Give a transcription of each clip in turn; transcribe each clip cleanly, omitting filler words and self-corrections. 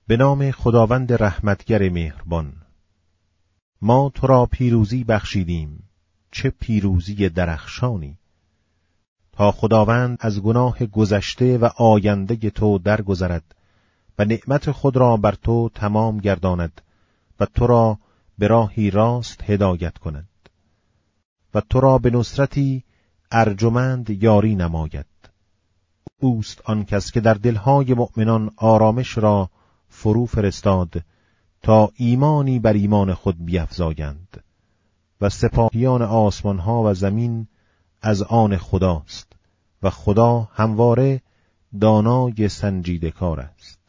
به نام خداوند رحمتگر مهربان. ما تو را پیروزی بخشیدیم، چه پیروزی درخشانی. تا خداوند از گناه گذشته و آینده تو درگذرد و نعمت خود را بر تو تمام گرداند و تو را به راهی راست هدایت کند و تو را به نصرتی ارجمند یاری نماید. اوست آن کس که در دلهای مؤمنان آرامش را فرو فرستاد تا ایمانی بر ایمان خود بیفزایند و سپاهیان آسمانها و زمین از آن خداست و خدا همواره دانای سنجیده کار است.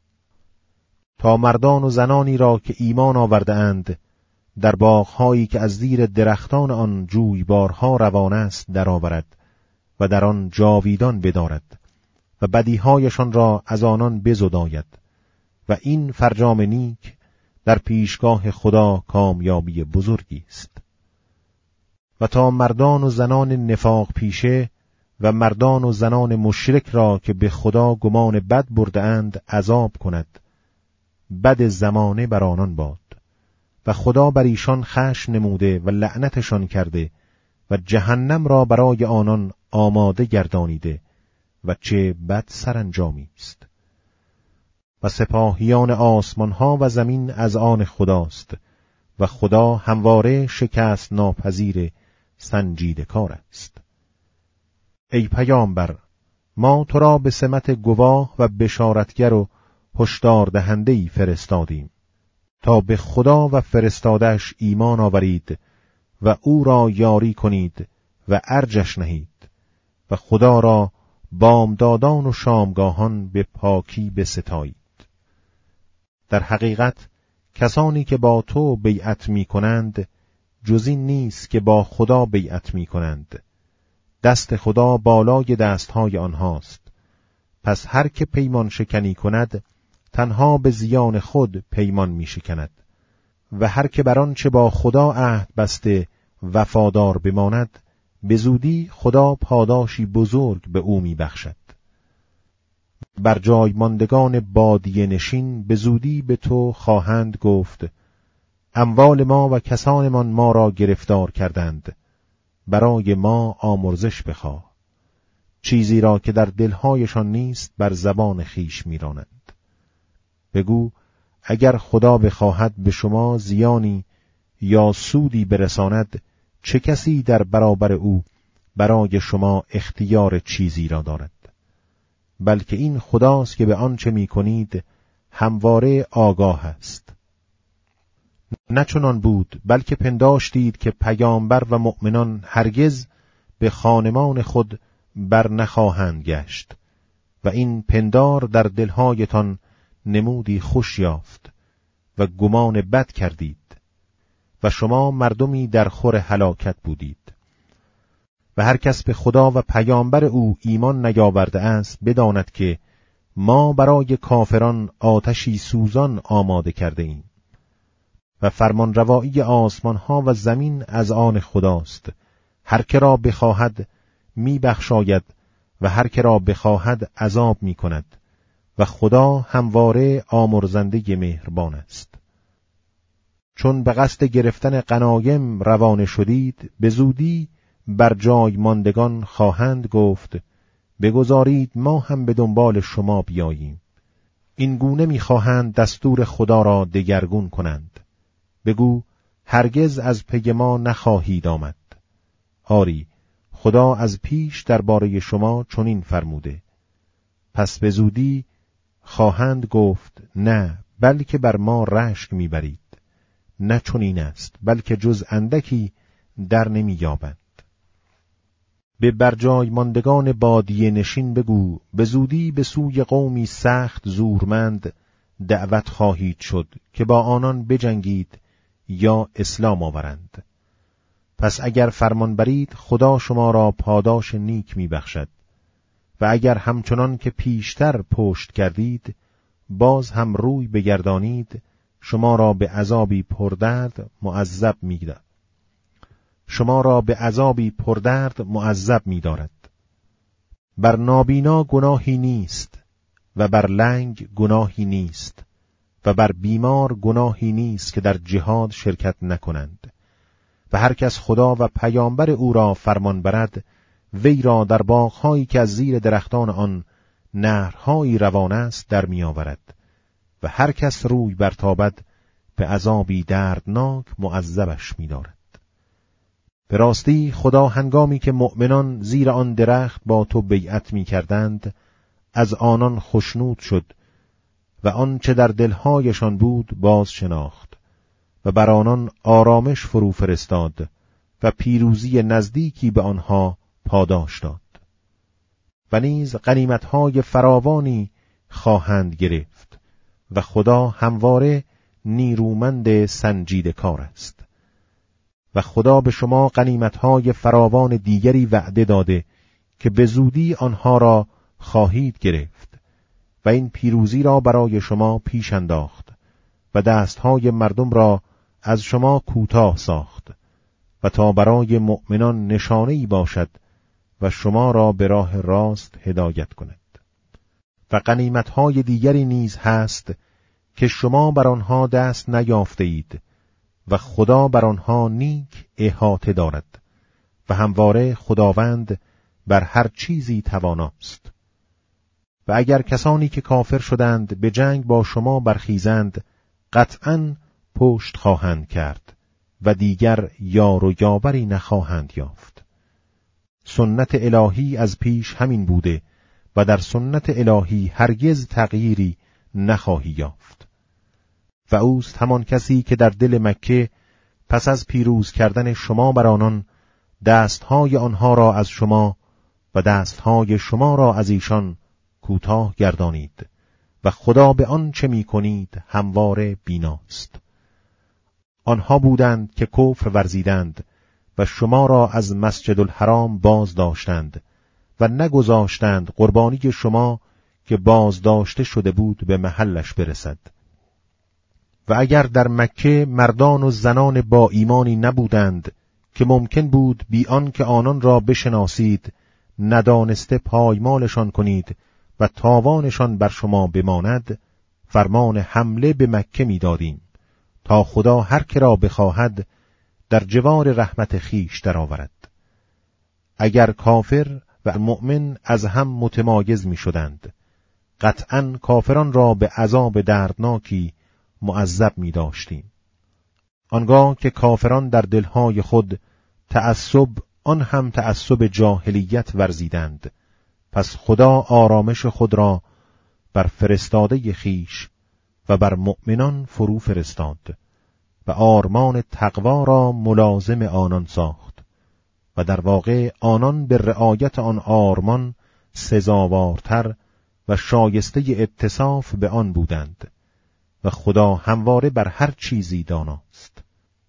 تا مردان و زنانی را که ایمان آورده اند در باغ‌هایی که از زیر درختان آن جویبارها روان است درآورد و در آن جاویدان بدارد و بدیهایشان را از آنان بزداید و این فرجام نیک در پیشگاه خدا کامیابی بزرگی است. و تا مردان و زنان نفاق پیشه و مردان و زنان مشرک را که به خدا گمان بد برده اند عذاب کند. بد زمانه بر آنان باد و خدا بر ایشان خشم نموده و لعنتشان کرده و جهنم را برای آنان آماده گردانیده و چه بد سرانجامی است. و سپاهیان آسمانها و زمین از آن خداست و خدا همواره شکست ناپذیر سنجیده کار است. ای پیامبر، ما تو را به سمت گواه و بشارتگر و هشدار دهنده‌ای فرستادیم تا به خدا و فرستاده‌اش ایمان آورید و او را یاری کنید و ارجش نهید و خدا را بامدادان و شامگاهان به پاکی بستایید. در حقیقت کسانی که با تو بیعت می کنند جز این نیست که با خدا بیعت می کنند. دست خدا بالای دستهای آنهاست. پس هر که پیمان شکنی کند تنها به زیان خود پیمان می شکند و هر که بر آنچه با خدا عهد بسته وفادار بماند به زودی خدا پاداشی بزرگ به او می بخشد. بر جای ماندگان بادیه نشین به زودی به تو خواهند گفت اموال ما و کسانمان ما را گرفتار کردند، برای ما آمرزش بخواه. چیزی را که در دلهایشان نیست بر زبان خیش میرانند. بگو اگر خدا بخواهد به شما زیانی یا سودی برساند چه کسی در برابر او برای شما اختیار چیزی را دارد؟ بلکه این خداست که به آنچه می کنید همواره آگاه است. نه چنان بود بلکه پنداشتید که پیامبر و مؤمنان هرگز به خانمان خود بر نخواهند گشت و این پندار در دلهایتان نمودی خوش یافت و گمان بد کردید و شما مردمی در خور هلاکت بودید. و هر کس به خدا و پیامبر او ایمان نیاورده است بداند که ما برای کافران آتشی سوزان آماده کرده ایم و فرمان روایی آسمان ها و زمین از آن خداست. هر که را بخواهد می بخشاید و هر که را بخواهد عذاب می کند و خدا همواره آمرزنده مهربان است. چون به قصد گرفتن غنایم روانه شدید به زودی بر جای ماندگان خواهند گفت بگذارید ما هم به دنبال شما بیاییم. این گونه می‌خواهند دستور خدا را دگرگون کنند. بگو هرگز از پی ما نخواهید آمد. آری خدا از پیش درباره شما چنین فرموده. پس به زودی خواهند گفت نه بلکه بر ما رشک می‌برید. نه چنین است بلکه جز اندکی در نمی‌یابند. به برجای ماندگان بادیه نشین بگو به زودی به سوی قومی سخت زورمند دعوت خواهید شد که با آنان بجنگید یا اسلام آورند. پس اگر فرمان برید خدا شما را پاداش نیک می بخشد و اگر همچنان که پیشتر پشت کردید باز هم روی بگردانید شما را به عذابی پردرد معذب می‌دارد. بر نابینا گناهی نیست و بر لنگ گناهی نیست و بر بیمار گناهی نیست که در جهاد شرکت نکنند. و هر کس خدا و پیامبر او را فرمان برد، وی را در باغ‌هایی که از زیر درختان آن نهرهایی روان است در می‌آورد. و هر کس روی برتابد، به عذابی دردناک معذبش می‌دارد. به راستی خدا هنگامی که مؤمنان زیر آن درخت با تو بیعت می‌کردند، از آنان خوشنود شد و آن چه در دلهایشان بود باز شناخت و بر آنان آرامش فرو فرستاد و پیروزی نزدیکی به آنها پاداش داد. و نیز غنیمت‌های فراوانی خواهند گرفت و خدا همواره نیرومند سنجیده کار است. و خدا به شما غنیمت‌های فراوان دیگری وعده داده که به زودی آنها را خواهید گرفت و این پیروزی را برای شما پیش انداخت و دستهای مردم را از شما کوتاه ساخت و تا برای مؤمنان نشانه‌ای باشد و شما را به راه راست هدایت کند. و غنیمت‌های دیگری نیز هست که شما بر آنها دست نیافته اید و خدا بر آنها نیک احاطه دارد و همواره خداوند بر هر چیزی تواناست. و اگر کسانی که کافر شدند به جنگ با شما برخیزند، قطعاً پشت خواهند کرد و دیگر یار و یاوری نخواهند یافت. سنت الهی از پیش همین بوده و در سنت الهی هرگز تغییری نخواهی یافت. و اوست همان کسی که در دل مکه پس از پیروز کردن شما بر آنان دستهای آنها را از شما و دستهای شما را از ایشان کوتاه گردانید و خدا به آن چه می کنید همواره بیناست. آنها بودند که کفر ورزیدند و شما را از مسجد الحرام باز داشتند و نگذاشتند قربانی شما که باز داشته شده بود به محلش برسد. و اگر در مکه مردان و زنان با ایمانی نبودند که ممکن بود بی آن که آنان را بشناسید ندانسته پایمالشان کنید و تاوانشان بر شما بماند، فرمان حمله به مکه می دادیم تا خدا هر که را بخواهد در جوار رحمت خیش درآورد. اگر کافر و مؤمن از هم متمایز می شدند، قطعاً کافران را به عذاب دردناکی معذب می داشتیم. آنگاه که کافران در دلهای خود تعصب، آن هم تعصب جاهلیت ورزیدند، پس خدا آرامش خود را بر فرستاده خیش و بر مؤمنان فرو فرستاد و آرمان تقوا را ملازم آنان ساخت و در واقع آنان به رعایت آن آرمان سزاوارتر و شایسته اتصاف به آن بودند و خدا همواره بر هر چیزی داناست.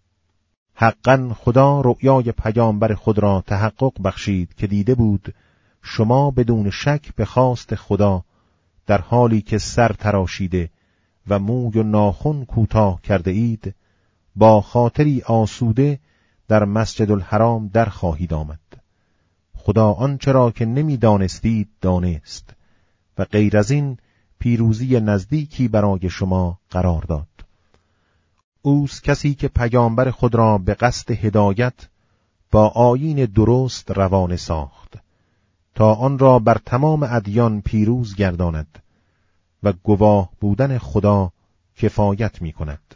حقاً خدا رؤیای پیامبر خود را تحقق بخشید که دیده بود شما بدون شک به خواست خدا در حالی که سر تراشیده و موی و ناخن کوتاه کرده اید، با خاطری آسوده در مسجد الحرام در خواهید آمد. خدا آنچه را که نمی دانستید دانست و غیر از این پیروزی نزدیکی برای شما قرار داد. اوست کسی که پیامبر خود را به قصد هدایت با آیین درست روانه ساخت تا آن را بر تمام ادیان پیروز گرداند و گواه بودن خدا کفایت می کند.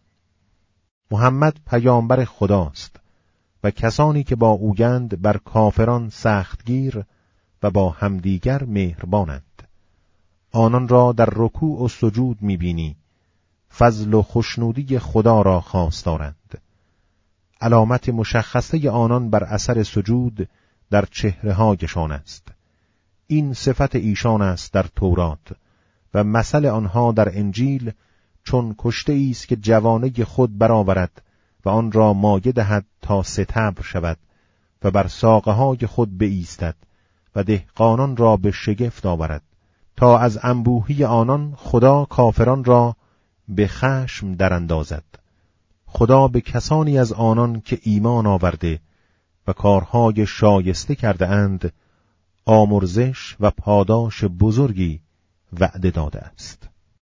محمد پیامبر خداست و کسانی که با اویند بر کافران سختگیر و با همدیگر مهربانند. آنان را در رکوع و سجود می بینی، فضل و خوشنودی خدا را خواستارند. علامت مشخصه آنان بر اثر سجود در چهره‌هایشان است. این صفت ایشان است در تورات و مثل آنها در انجیل، چون کشته است که جوانه خود برآورد و آن را مایه دهد تا ستبر شود و بر ساقه‌های خود بایستد و دهقانان را به شگفت آورد تا از انبوهی آنان خدا کافران را به خشم دراندازد. خدا به کسانی از آنان که ایمان آورده و کارهای شایسته کرده اند آمرزش و پاداش بزرگی وعده داده است.